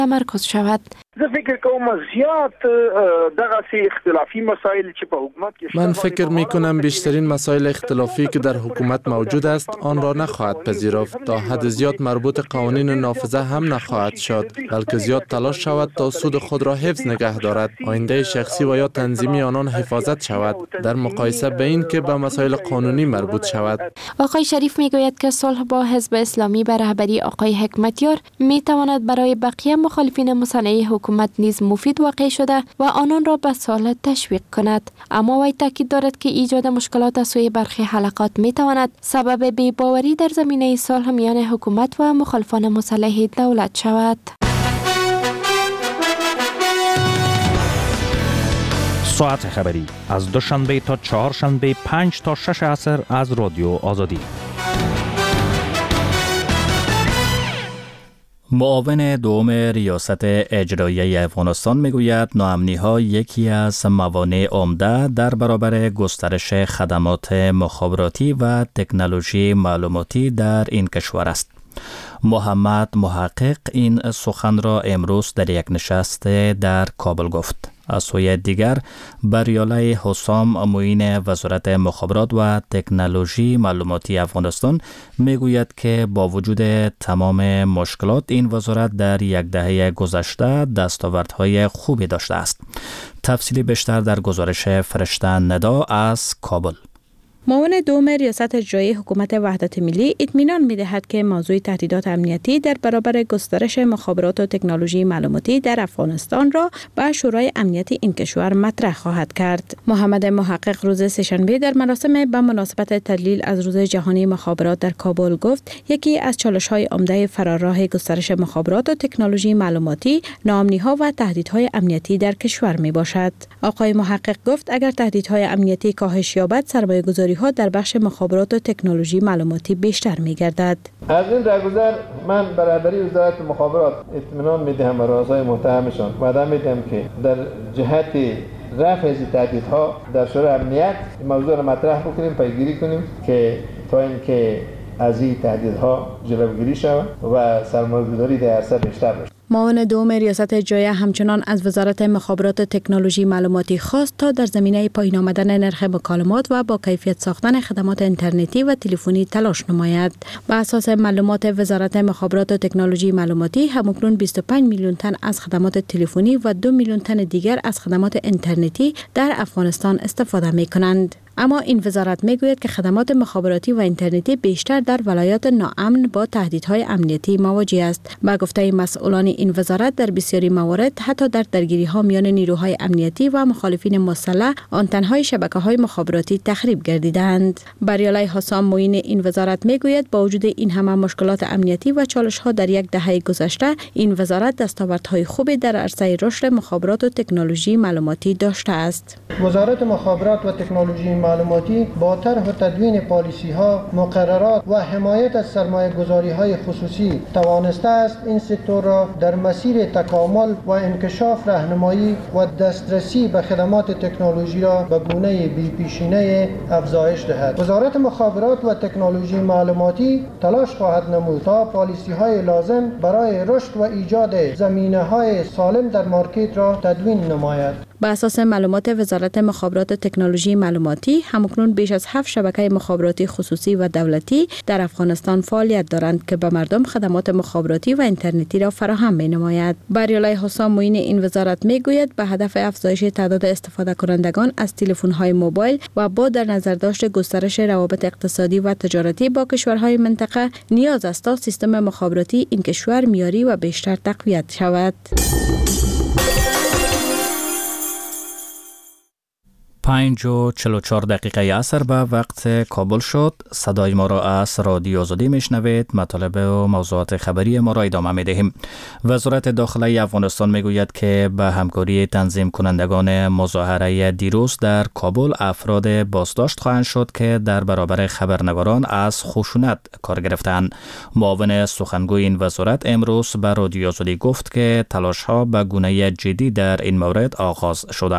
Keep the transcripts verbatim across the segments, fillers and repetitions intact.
تمرکز شود. زه فکر کوم زیات دغه سی اختلافی مسائل چې په حکومت کې من فکر می کنم بیشترین مسائل اختلافی که در حکومت موجود است آن را نخواهد پذیرفت. تا حد زیاد مربوط قوانین نافذه هم نخواهد شد، بلکه زیاد تلاش شود تا سود خود را حفظ نگه دارد، آینده شخصی و یا تنظیمی آنان حفاظت شود در مقایسه به این که به مسائل قانونی مربوط شود. آقای شریف میگوید که صلح با حزب اسلامی به رهبری آقای حکمتیار می تواند برای بقیه مخالفین مصالحه حکومت نیز مفید واقع شده و آنان را به صلح تشویق کند. اما وی تاکید دارد که ایجاد مشکلات از سوی برخی حلقات می تواند سبب بی‌باوری در زمینه صلح میان حکومت و مخالفان مسلح دولت شود. ساعت خبری از دوشنبه تا چهارشنبه پنج تا شش عصر از رادیو آزادی. معاون دوم ریاست اجرایی افغانستان میگوید ناامنی‌ها یکی از موانع عمده در برابر گسترش خدمات مخابراتی و تکنولوژی معلوماتی در این کشور است. محمد محقق این سخن را امروز در یک نشست در کابل گفت. از سوی دیگر بریاله حسام معین وزارت مخابرات و تکنولوژی معلوماتی افغانستان میگوید که با وجود تمام مشکلات این وزارت در یک دهه گذشته دستاوردهای خوبی داشته است. تفصیلی بیشتر در گزارش فرشته ندا از کابل. معاون دوم ریاست اجرایی حکومت وحدت ملی اطمینان می‌دهد که موضوع تهدیدات امنیتی در برابر گسترش مخابرات و تکنولوژی معلوماتی در افغانستان را به شورای امنیتی این کشور مطرح خواهد کرد. محمد محقق روز سه‌شنبه در مراسم به مناسبت تدلیل از روز جهانی مخابرات در کابل گفت یکی از چالش‌های عمده فراراه گسترش مخابرات و تکنولوژی معلوماتی ناامنی‌ها و تهدیدهای امنیتی در کشور میباشد. آقای محقق گفت اگر تهدیدهای امنیتی کاهش یابد سرمایه‌گذاری ها در بخش مخابرات و تکنولوژی معلوماتی بیشتر می‌گردد. از این درگذر من برادری وزارت مخابرات اطمینان می‌دهم به رؤسای محترمشان وعده می‌دهم که در جهت رفع از تهدیدها در شورای امنیت موضوع را مطرح بکنیم، پیگیری کنیم که تا اینکه از این تهدیدها جلوگیری شود و سرمایه‌گذاری در عرصه بیشتر بشه. معاون دوم ریاست اجرایی همچنان از وزارت مخابرات و تکنولوژی معلوماتی خواست تا در زمینه پایین آمدن نرخ مکالمات و با کیفیت ساختن خدمات اینترنتی و تلفنی تلاش نماید. بر اساس معلومات وزارت مخابرات و تکنولوژی معلوماتی همکنون بیست و پنج میلیون تن از خدمات تلفنی و دو میلیون تن دیگر از خدمات اینترنتی در افغانستان استفاده می‌کنند. اما این وزارت میگوید که خدمات مخابراتی و اینترنتی بیشتر در ولایات ناامن با تهدیدهای امنیتی مواجه است. با گفته مسئولان این وزارت در بسیاری موارد حتی در درگیری‌ها میان نیروهای امنیتی و مخالفین مسلح آنتن‌های شبکه‌های مخابراتی تخریب گردیدند. بریاله حسام معین این وزارت میگوید با وجود این همه مشکلات امنیتی و چالش‌ها در یک دهه گذشته این وزارت دستاوردهای خوبی در عرصه رشد مخابرات و تکنولوژی معلوماتی داشته است. وزارت مخابرات و تکنولوژی معلوماتی با طرح و تدوین پالیسی‌ها، مقررات و حمایت از سرمایه‌گذاری‌های خصوصی توانسته است این سکتور را در مسیر تکامل و انکشاف راهنمایی و دسترسی به خدمات تکنولوژی را به گونه بی‌پیشینه افزایش دهد. وزارت مخابرات و تکنولوژی معلوماتی تلاش خواهد نمود تا پالیسی‌های لازم برای رشد و ایجاد زمینه‌های سالم در مارکت را تدوین نماید. بر اساس معلومات وزارت مخابرات و تکنولوژی معلوماتی همکنون بیش از هفت شبکه مخابراتی خصوصی و دولتی در افغانستان فعالیت دارند که به مردم خدمات مخابراتی و اینترنتی را فراهم می‌نماید. بریاله حسام معین این وزارت میگوید به هدف افزایش تعداد استفاده کنندگان از تلفن‌های موبایل و با در نظر داشت گسترش روابط اقتصادی و تجارتی با کشورهای منطقه نیاز است تا سیستم مخابراتی این کشور معیاری و بیشتر تقویت شود. پنج و چل و چهار دقیقه عصر به وقت کابل شد. صدای ما را از رادیو آزادی میشنوید. مطالب و موضوعات خبری ما را ادامه میدهیم. وزارت داخلی افغانستان میگوید که به همکاری تنظیم کنندگان مظاهره دیروز در کابل افراد بازداشت خواهند شد که در برابر خبرنگاران از خشونت کار گرفتند. معاون سخنگوی این وزارت امروز به رادیو آزادی گفت که تلاش ها به گونه جدی در این مورد آغاز شده است.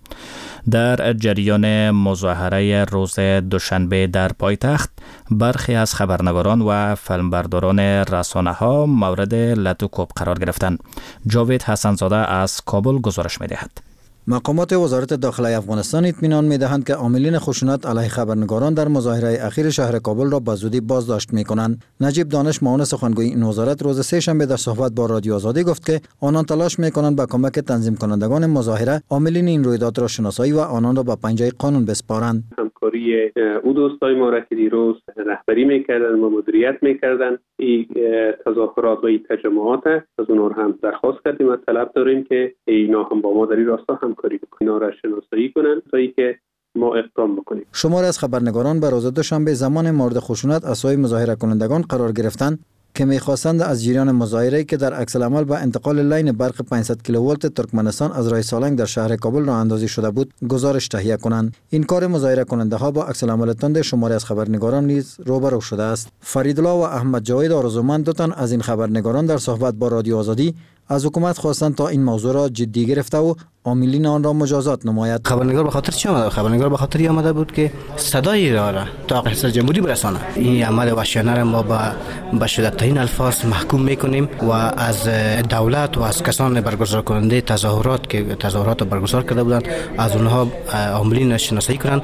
در جریان مظاهره روز دوشنبه در پایتخت، برخی از خبرنگاران و فیلمبرداران رسانه‌ها مورد لط و کوب قرار گرفتند. جاوید حسنزاده از کابل گزارش می‌دهد. مقامات وزارت داخلی افغانستان اطمینان می‌دهند که عاملین خشونت علیه خبرنگاران در مظاهره اخیر شهر کابل را به زودی بازداشت می‌کنند. نجیب دانش معاون سخنگوی این وزارت روز سه شنبه در صحبت با رادیو آزادی گفت که آنان تلاش می‌کنند با کمک تنظیم کنندگان مظاهره عاملین این رویداد را شناسایی و آنان را به پنجه قانون بسپارند. همکاری او دوستای ما را که دیروز رهبری می‌کردند و مدیریت می‌کردند این تظاهرات و این تجمعات از اونها هم درخواست کردیم و طلب داریم که اینا هم با ما در این راستا هم کاری بکنن، اینا را شناسایی کنن تا اینکه ما اقدام بکنیم. شمار از خبرنگاران به روز دوشنبه زمان مورد خشونت از سوی مظاهره کنندگان قرار گرفتند که می‌خواستند از جریان مظاهره که در عکس العمل به انتقال لین برق پانصد کیلوولت ترکمنستان از راه سالنگ در شهر کابل راه اندازی شده بود گزارش تهیه کنند. این کار مظاهره کننده ها با عکس العمل تند شماری از خبرنگاران نیز روبرو شده است. فریدالله و احمد جاوید آرزومند دو تن از این خبرنگاران در صحبت با رادیو آزادی از حکومت خواستند تا این موضوع را جدی گرفته و عاملین آن را مجازات نماید. خبرنگار به خاطر چی آمده؟ خبرنگار به خاطر آمده بود که صدای را را تا ریاست جمهوری برسانه. این عمل وحشیانه را ما با به شدت‌ترین الفاظ محکوم میکنیم و از دولت و از کسان برگزار کننده تظاهرات که تظاهرات برگزار کرده بودند از اونها عاملین شناسایی کنند.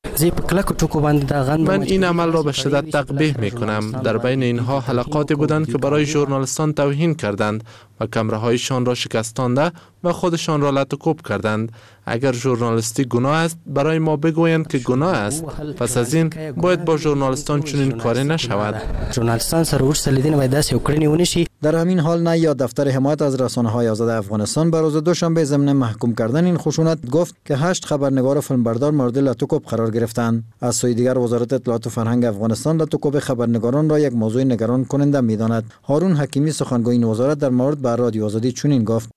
من این عمل را به شدت تقبیح می کنم. در بین اینها حلقاتی بودند که برای ژورنالیستان توهین کردند و کمرهایشان را شکستانده و خودشان را لط و کوب کردند. اگر ژورنالیستی گناه است برای ما بگویند که گناه است. پس از این باید با ژورنالیستان چنین کاری نشود. ژورنالیستان سرورش سلیدین و دست اوکراینی ونشی. در همین حال نه یا دفتر حمایت از رسانه‌های آزاد افغانستان به روز دوشنبه ضمن محکوم کردن این خشونت گفت که هشت خبرنگار و فیلمبردار مورد لط و کوب قرار گرفتند. از سوی دیگر وزارت اطلاعات و فرهنگ افغانستان لط و کوب خبرنگاران را یک موضوع نگران کننده می‌داند. هارون حکیمی سخنگوی این وزارت در مورد به رادیو آزادی چنین گفت: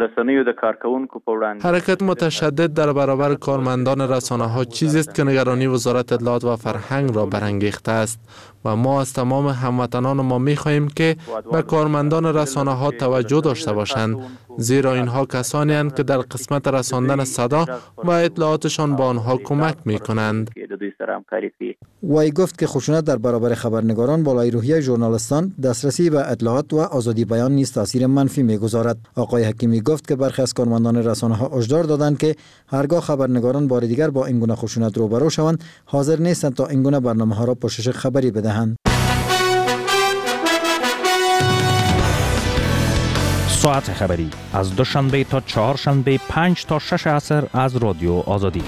حرکت متشدد در برابر کارمندان رسانه‌ها چیزی است که نگرانی وزارت اطلاعات و فرهنگ را برانگیخته است و ما از تمام هموطنان ما می‌خواهیم که به کارمندان رسانه‌ها توجه داشته باشند، زیرا اینها کسانی هستند که در قسمت رساندن صدا و اطلاعاتشان با آنها کمک می‌کنند. وی گفت که خشونت در برابر خبرنگاران بالای روحیه ژورنالیستان، دسترسی به اطلاعات و آزادی بیان نیز تاثیر منفی می‌گذارد. آقای حکیمی گفت که برخی از کارمندان رسانه‌ها هشدار دادند که هرگاه خبرنگاران بار دیگر با این گونه خشونت روبرو شوند، حاضر نیستند تا این گونه برنامه‌ها را پوشش خبری بدهند. ساعت خبری از دوشنبه تا چهارشنبه پنج تا شش عصر از رادیو آزادی.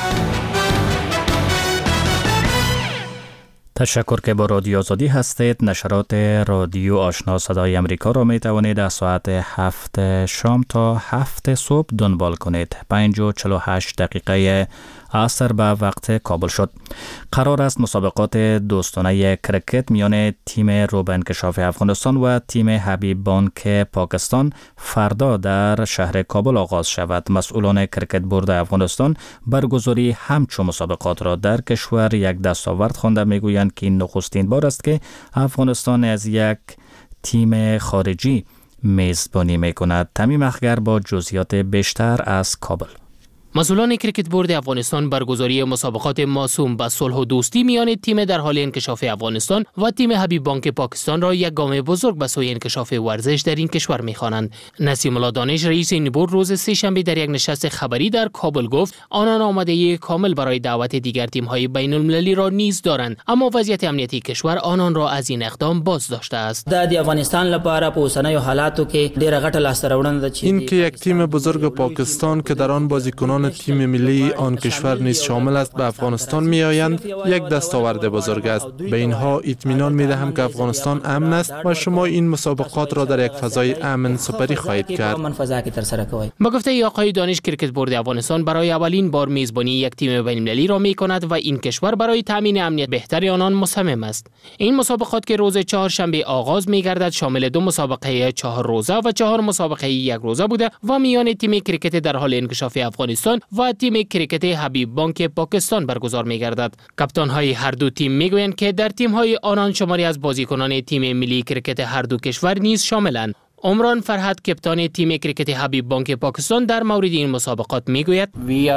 تشکر که با رادیو آزادی هستید. نشرات رادیو آشنا صدای امریکا را می توانید از ساعت هفت شام تا هفت صبح دنبال کنید. پنج و چهل و هشت دقیقه عصر به وقت کابل شد. قرار است مسابقات دوستانه کرکت میان تیم روبه انکشاف افغانستان و تیم حبیب بانک پاکستان فردا در شهر کابل آغاز شود. مسئولان کرکت بورد افغانستان برگزاری همچون مسابقات را در کشور یک دستاورد خوانده. میگویند که این نخستین بار است که افغانستان از یک تیم خارجی میزبانی میکند. تمیم اخگر با جزئیات بیشتر از کابل. مسئولان کریکت بورد افغانستان برگزاری مسابقات موسوم به صلح و دوستی میان تیم در حال انکشاف افغانستان و تیم حبیب بانک پاکستان را یک گام بزرگ به سوی انکشاف ورزش در این کشور می‌خوانند. نسیم الله دانش رئیس این بورد روز سه شنبه در یک نشست خبری در کابل گفت آنان آمادگی کامل برای دعوت دیگر تیم‌های بین‌المللی را نیز دارند، اما وضعیت امنیتی کشور آنان را از این اقدام باز داشته است. د افغانستان لپاره په اوسنیو حالاتو کې ډېره غټه لاسته راوړنه ده. این که یک تیم بزرگ پاکستان که در آن بازیکنان تیم ملی آن کشور نیز شامل است به افغانستان می آیند یک دستاورد بزرگ است. به اینها اطمینان می دهم که افغانستان امن است و شما این مسابقات را در یک فضای امن سپری خواهید کرد. با گفته آقای دانش کریکت بورد افغانستان برای اولین بار میزبانی یک تیم بین‌المللی را می کند و این کشور برای تامین امنیت بهتر آنان مصمم است. این مسابقات که روز چهارشنبه آغاز می گردد شامل دو مسابقه چهار روزه و چهار مسابقه یک روزه بوده و میان تیم کریکت در حال انکشاف افغانستان و تیم کریکت حبیب بانک پاکستان برگزار می گردد. کاپیتان های هر دو تیم می گویند که در تیم های آنان شماری از بازیکنان تیم ملی کریکت هر دو کشور نیز شاملند. عمران فرهاد کپتان تیم کرکت حبیب بانک پاکستان در مورد این مسابقات میگوید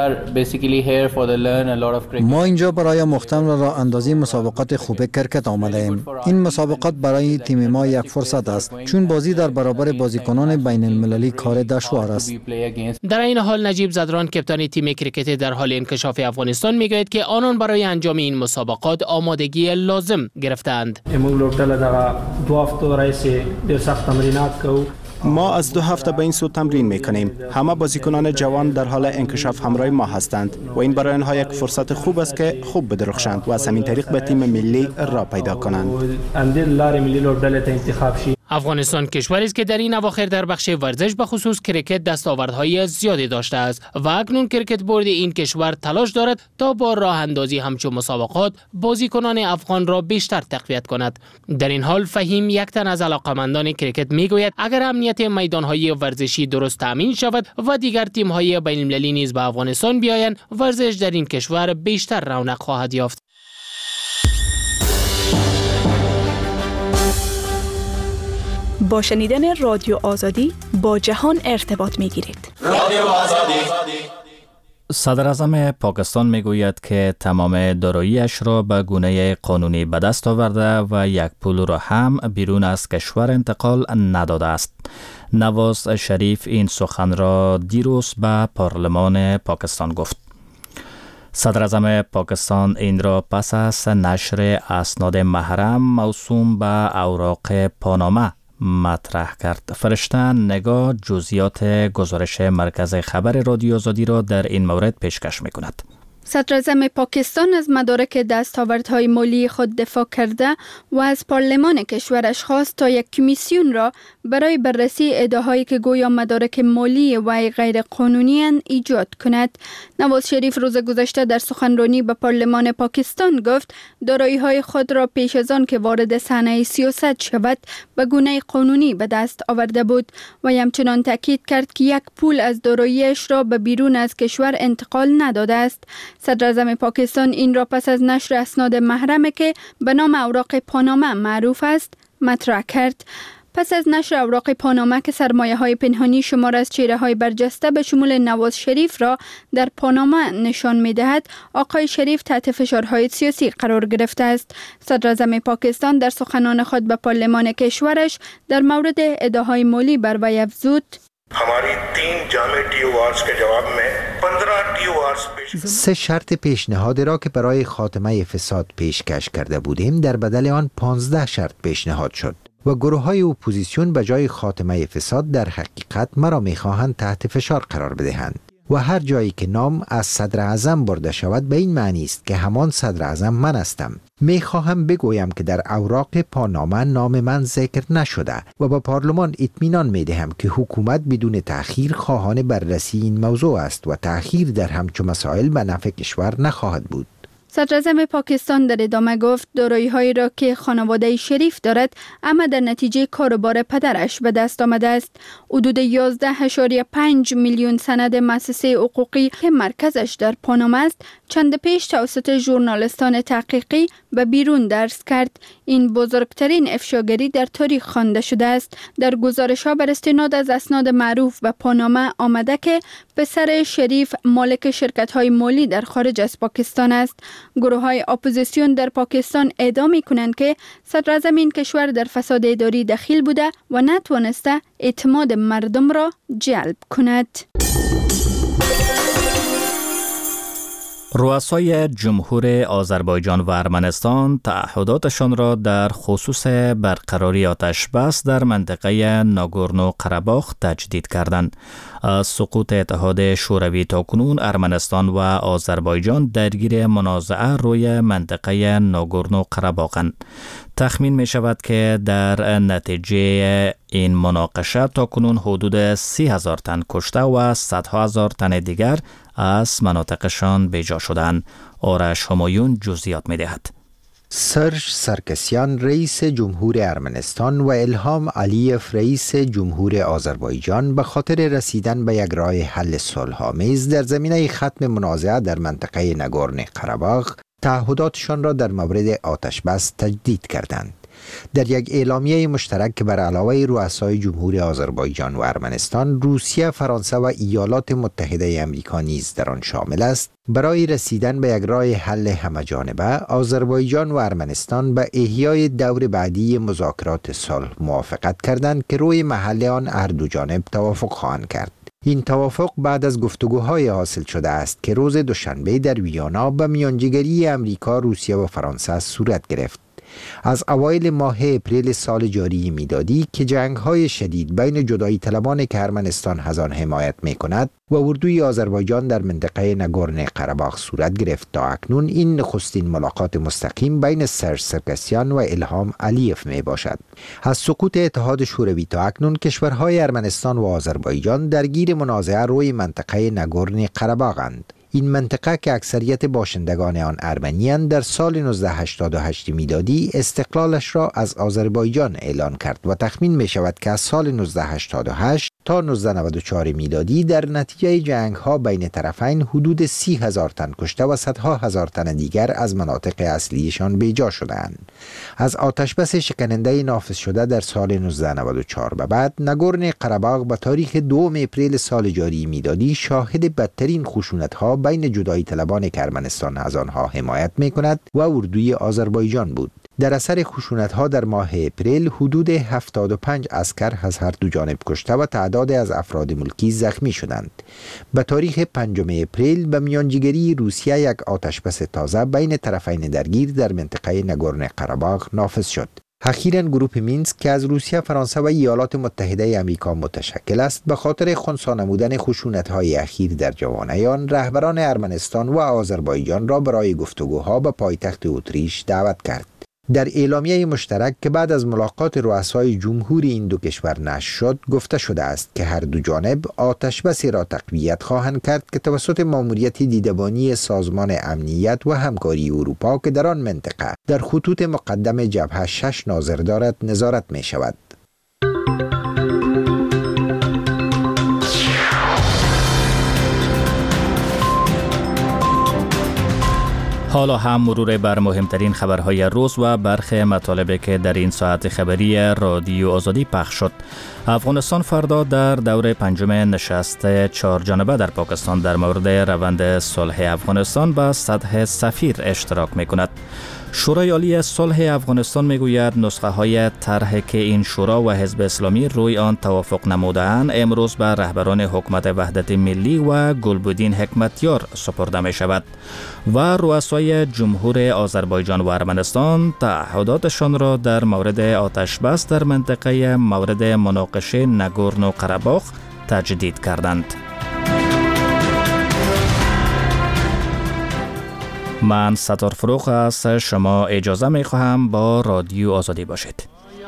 ما اینجا برای مختم و راه اندازی مسابقات خوب کرکت آمده ایم. این مسابقات برای تیم ما یک فرصت است چون بازی در برابر بازیکنان بین المللی کار دشوار است. در این حال نجیب زدران کپتان تیم کرکت در حال انکشاف افغانستان میگوید که آنان برای انجام این مسابقات آمادگی لازم گرفتند. ما از دو هفته به این سو تمرین میکنیم. همه بازیکنان جوان در حال انکشاف همراه ما هستند و این برای آنها یک فرصت خوب است که خوب بدرخشند و از همین طریق به تیم ملی را پیدا کنند. افغانستان کشوری است که در این اواخر در بخش ورزش به خصوص کرکت دستاوردهای زیادی داشته است و اکنون کرکت بورد این کشور تلاش دارد تا با راه اندازی همچون مسابقات بازیکنان افغان را بیشتر تقویت کند. در این حال فهیم یک تن از علاقمندان کرکت میگوید اگر امنیت میدانهای ورزشی درست تامین شود و دیگر تیم‌های بین المللی نیز به افغانستان بیایند، ورزش در این کشور بیشتر رونق خواهد یافت. با شنیدن رادیو آزادی با جهان ارتباط می گیرید. رادیو آزادی. صدر اعظم پاکستان می گوید که تمام دارایی‌اش را به گونه قانونی به دست آورده و یک پول را هم بیرون از کشور انتقال نداده است. نواز شریف این سخن را دیروز به پارلمان پاکستان گفت. صدر اعظم پاکستان این را پس از نشر اسناد محرم موسوم به اوراق پاناما مطرح کرد. فرشته نگاه جزئیات گزارش مرکز خبر رادیو آزادی را در این مورد پیشکش می‌کند. صدر اعظم پاکستان از مدارک دستاوردهای مالی خود دفاع کرده و از پارلمان کشورش خواست تا یک کمیسیون را برای بررسی ادعاهایی که گویا مدارک مالی و غیر قانونی ایجاد کند. نواز شریف روز گذشته در سخنرانی به پارلمان پاکستان گفت دارایی‌های خود را پیش از آن که وارد صحنه سیاست شود به گونه قانونی به دست آورده بود و همچنان تاکید کرد که یک پول از داراییش را به بیرون از کشور انتقال نداده است. صدر اعظم پاکستان این را پس از نشر اسناد محرمه که به نام اوراق پاناما معروف است مطرح کرد. پس از نشر اوراق پاناما که سرمایه‌های پنهانی شمار از چهره‌های برجسته به شمول نواز شریف را در پاناما نشان می‌دهد، آقای شریف تحت فشارهای سیاسی قرار گرفته است. صدر اعظم پاکستان در سخنان خود به پارلمان کشورش در مورد ادعاهای مالی بر وی افزود: हमारी तीन जामे टी अवार्ड्स के जवाब में पंद्रह टी अवार्ड्स पेश سه شرط پیشنهادی را که برای خاتمه فساد پیشکش کرده بودیم در بدل آن پانزده شرط پیشنهاد شد و گروه های اپوزیسیون به جای خاتمه فساد در حقیقت مرا میخواهند تحت فشار قرار بدهند و هر جایی که نام از صدر اعظم برده شود به این معنی است که همان صدر اعظم من هستم. میخواهم بگویم که در اوراق پاناما نام من ذکر نشده و با پارلمان اطمینان میدهم که حکومت بدون تأخیر خواهان بررسی این موضوع است و تأخیر در همچون مسائل به نفع کشور نخواهد بود. صدر اعظم پاکستان در ادامه گفت دارایی‌هایی را که خانواده شریف دارد اما در نتیجه کاروبار پدرش به دست آمده است. حدود یازده اشاریه پنج میلیون سند مؤسسه حقوقی که مرکزش در پاناما است چند پیش توسط ژورنالیستان تحقیقی به بیرون درس کرد. این بزرگترین افشاگری در تاریخ خوانده شده است. در گزارش‌ها بر استناد از اسناد معروف به پاناما آمده که پسر شریف مالک شرکت‌های مالی در خارج از پاکستان است. گروه‌های اپوزیسیون در پاکستان ادعا می‌کنند که صدر اعظم این کشور در فساد اداری دخیل بوده و نتوانسته اعتماد مردم را جلب کند. رؤسای جمهور آذربایجان و ارمنستان تعهداتشان را در خصوص برقراری آتش بس در منطقه ناگورنو قره‌باخ تجدید کردند. از سقوط اتحاد شوروی تاکنون ارمنستان و آذربایجان درگیر منازعه روی منطقه ناگورنو قره‌باخند. تخمین می شود که در نتیجه این مناقشه تاکنون حدود سی هزار تن کشته و صدها هزار تن دیگر از مناطقشان بیجا شدند. آرش همایون جزئیات می دهد. سرژ سرکسیان رئیس جمهور ارمنستان و الهام علیف رئیس جمهور آذربایجان به خاطر رسیدن به یک راه حل صلح‌آمیز در زمینه ختم منازعه در منطقه ناگورنو قره‌باخ تعهداتشان را در مورد آتش بس تجدید کردند. در یک اعلامیه مشترک که بر علاوه رؤسای جمهور آذربایجان و ارمنستان، روسیه، فرانسه و ایالات متحده آمریکا نیز در آن شامل است، برای رسیدن به یک راه حل همه‌جانبه، آذربایجان و ارمنستان به احیای دور بعدی مذاکرات صلح موافقت کردند که روی محل آن هر دو جانب توافق خواهند کرد. این توافق بعد از گفتگوهای حاصل شده است که روز دوشنبه در ویانا به میانجیگری امریکا، روسیه و فرانسه صورت گرفت. از اوایل ماه اپریل سال جاری میلادی که جنگ‌های شدید بین جدایی طلبان که ارمنستان از آن حمایت می‌کند و اردوی آذربایجان در منطقه ناگورنو قره‌باغ صورت گرفت، تا اکنون این نخستین ملاقات مستقیم بین سرژ سرکسیان و الهام علیف می باشد. از سقوط اتحاد شوروی تا اکنون کشورهای ارمنستان و آذربایجان درگیر منازعه روی منطقه ناگورنو قره‌باغ‌اند. این منطقه که اکثریت باشندگان آن ارمنی‌اند، در سال نوزده هشتاد و هشت میلادی استقلالش را از آذربایجان اعلان کرد و تخمین می شود که از سال نوزده هشتاد و هشت تا نوزده نود و چهار میلادی در نتیجه جنگ‌ها بین طرفین حدود سی هزار تن کشته و صدها هزار تن دیگر از مناطق اصلیشان بیجا شدند. از آتشبس شکننده نافذ شده در سال نوزده نود و چهار به بعد، ناگورنو قره‌باغ به تاریخ دوم اپریل سال جاری میلادی شاهد بدترین خشونت‌ها بین جدایی طلبان که ارمنستان از آنها حمایت می‌کند و اردوی آذربایجان بود. در اثر خشونت‌ها در ماه اپریل حدود هفتاد و پنج عسکر از هر دو جانب کشته و تعداد از افراد ملکی زخمی شدند. به تاریخ پنجم اپریل به میانجیگری روسیه یک آتشبس تازه بین طرفین درگیر در منطقه ناگورنو قره‌باغ نافذ شد. اخیراً گروه مینسک که از روسیه، فرانسه و ایالات متحده آمریکا متشکل است، به خاطر خنثی نمودن خشونت‌های اخیر در جوانیان، رهبران ارمنستان و آذربایجان را برای گفتگوها به پایتخت اتریش دعوت کرد. در اعلامیه مشترک که بعد از ملاقات رؤسای جمهور این دو کشور نشر شد، گفته شده است که هر دو جانب آتشبسی را تقویت خواهند کرد که توسط ماموریت دیدبانی سازمان امنیت و همکاری اروپا که در آن منطقه در خطوط مقدم جبهه شش ناظر دارد نظارت می شود. حالا هم مرور بر مهمترین خبرهای روز و برخی مطالبی که در این ساعت خبری رادیو آزادی پخش شد. افغانستان فردا در دور پنجم نشست چهار جانبه در پاکستان در مورد روند صلح افغانستان به سطح سفیر اشتراک می‌کند. شورای عالی صلح افغانستان میگوید نسخه های طرحی که این شورا و حزب اسلامی روی آن توافق نموده‌اند امروز به رهبران حکومت وحدت ملی و گلبدین حکمتیار سپرده می شود و رؤسای جمهور آذربایجان و ارمنستان تعهداتشان را در مورد آتشبس در منطقه مورد مناقشه ناگورنو قره‌باغ تجدید کردند. من ستار فروغ از شما اجازه می خواهم با رادیو آزادی باشید.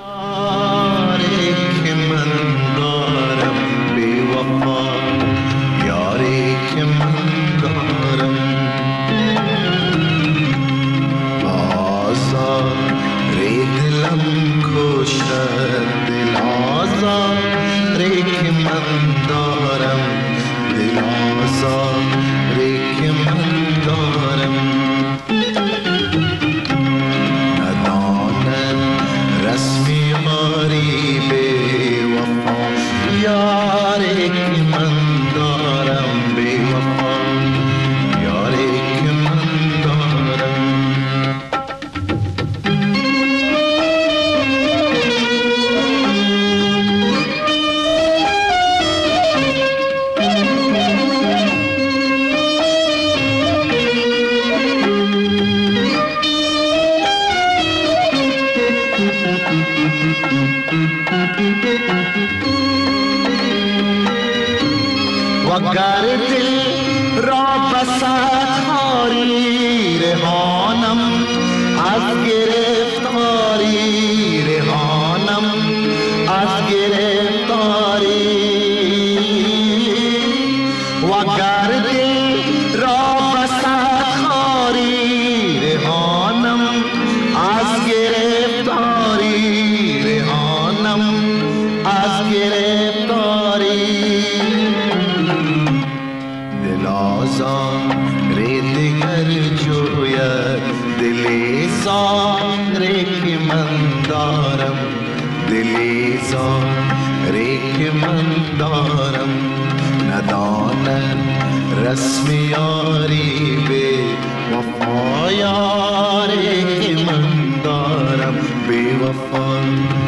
وگر دل را بساتاری رهانم از گرفتاری رهانم از گرفتاری وگر دل را بساتاری رهانم از گرفتاری رهانم از گرفتاری دیگر جوید دلی سانگری که من دارم زاری که من دارم ندانم رسم یاری به وفا یاری که من دارم بی وفا